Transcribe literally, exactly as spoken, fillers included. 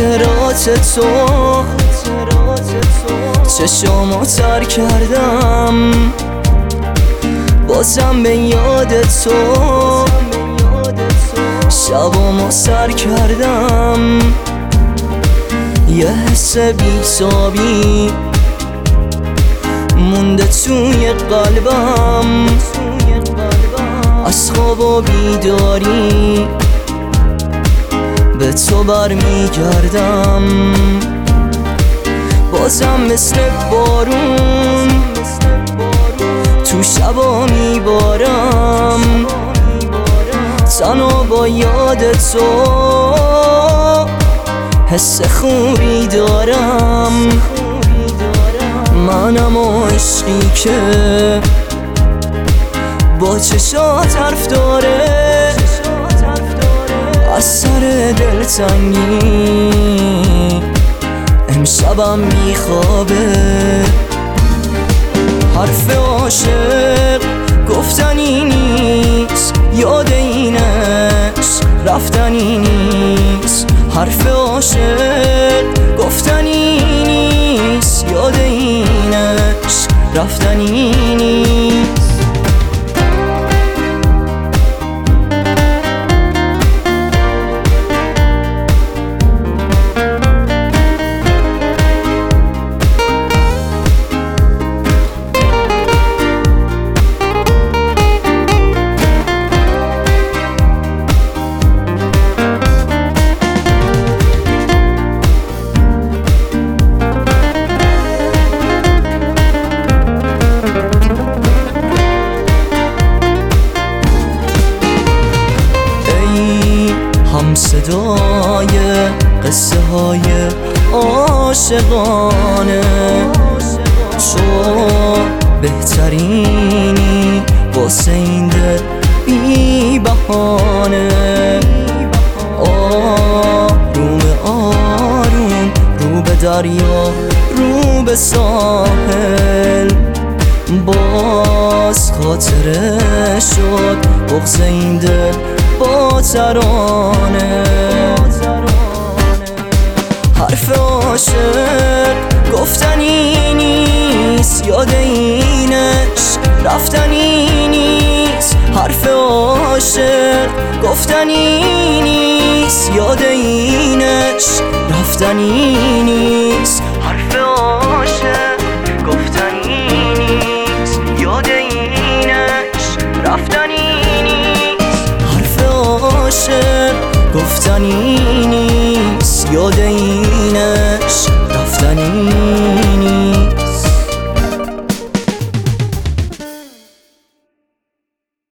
خاطرات تو چشامو تر کردم، بازم به یاد تو شبامو سر کردم. یه حس بی‌تابی مونده توی قلبم، از خواب و بیداری به تو برمیگردم. بازم مثل بارون تو شبا میبارم، تنها با یاد تو حس خوبی دارم. منم و عشقی که با چشات حرف داره، از سر دلتنگی امشبم میخوابه. حرف عاشق گفتنی نیست، یاد اینش رفتنی نیست. حرف عاشق گفتنی نیست، یاد اینش رفتنی نیست. هم صدای قصه های عاشقانه، تو بهترینی واسه این دل بی بهانه. آروم آروم رو به دریا، رو به ساحل، باز خاطره شد بغض این دل با ترانه. حرف عاشق گفتنی نیست، یاد اینش رفتنی نیست. حرف عاشق گفتنی نیست، یاد اینش رفتنی نیست. حرف عاشق گفتنی نیست، یاد اینش رفتنی نیست. حرف عاشق گفتنی